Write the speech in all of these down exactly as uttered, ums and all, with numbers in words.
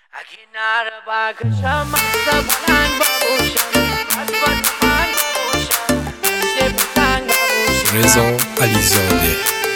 اگه نره بکشم مست پلنگ ببوشم از با تفنگ ببوشم مشت پتنگ ببوشم رضا علیزاده.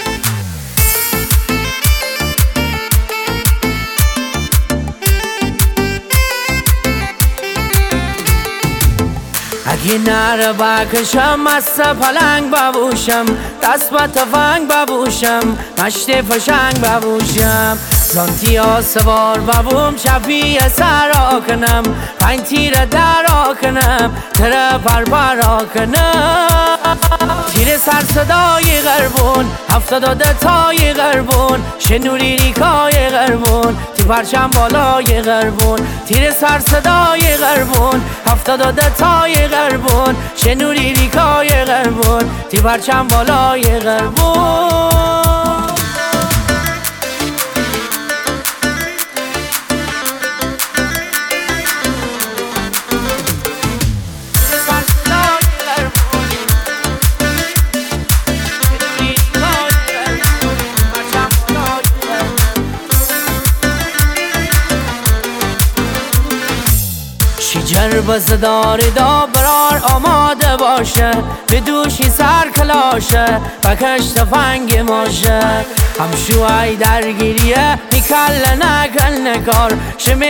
اگه نره بکشم مست پلنگ ببوشم دست با تفنگ ببوشم مشت فشنگ ببوشم زانتی ها سوار ببوم چپی سر کنم پنج تیر در کنم تر پر پر کنم تیر سر صدای غربون هفتاد و ده تای غربون شنوری ریکای غربون تی پرچم بالای غربون تیر سر صدای غربون هفتاد و ده تای غربون شنوری ریکای غربون تی پرچم بالای غربون شیجر بزداری دا برار آماده باشه به دوشی سر کلاشه بکش تفنگ ماشه همشوهای درگیریه میکل نکل نکار شمی